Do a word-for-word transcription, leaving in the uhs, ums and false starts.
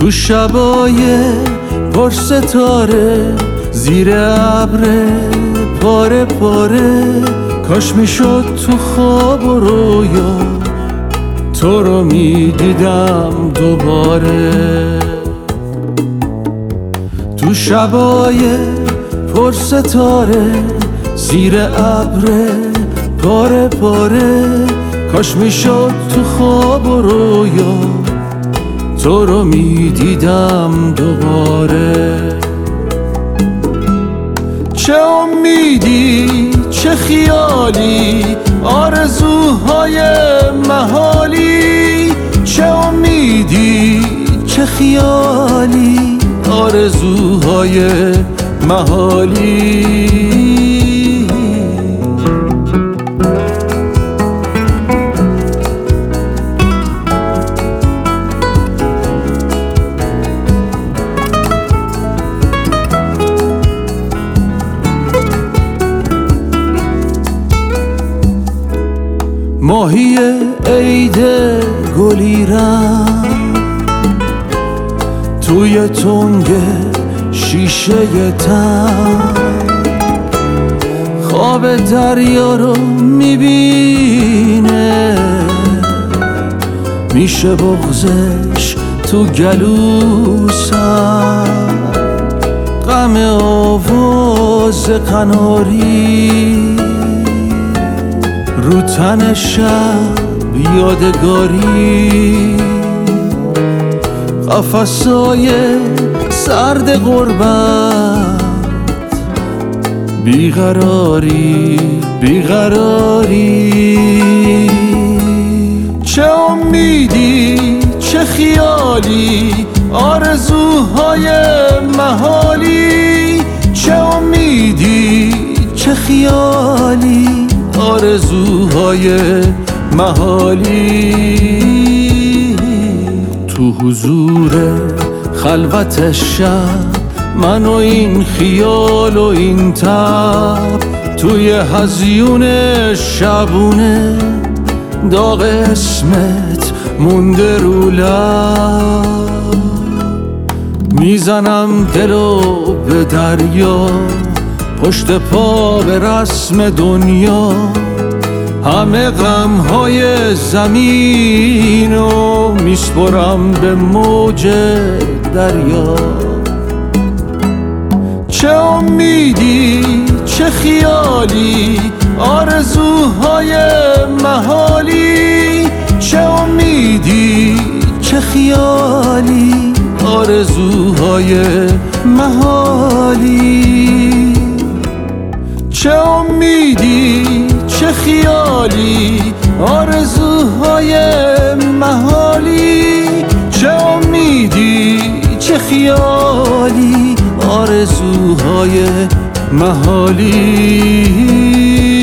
تو شبای پر ستاره زیر ابر پاره پاره، کاش میشد تو خواب و رویا تو رو میدیدم دوباره. تو شبای پر ستاره زیر ابر پاره پاره، کاش میشد تو خواب و رویا تو رو میدیدم دوباره. چه امیدی چه خیالی آرزوهای محالی، چه امیدی چه خیالی آرزوهای محالی. ماهی عید گلیرم توی تنگ شیشه تن، خواب دریا رو میبینه، میشه بغزش تو گلوسم، غم آواز قناری رو تن شب یادگاری، قفسای سرد غربت بیقراری بیقراری. چه امیدی چه خیالی آرزوهای محالی، چه امیدی چه خیالی آرزوهای محالی. تو حضور خلوت شب من و این خیال و این تب، توی هزیون شبونه داغ اسمت مونده رو لب، میزنم دلو به دریا پشت پا به رسم دنیا، همه غمهای زمینو میسپرم به موج دریا. چه امیدی چه خیالی آرزوهای محالی، چه امیدی چه خیالی آرزوهای محالی. چه امیدی چه خیالی آرزوهای محالی، چه امیدی چه خیالی آرزوهای محالی.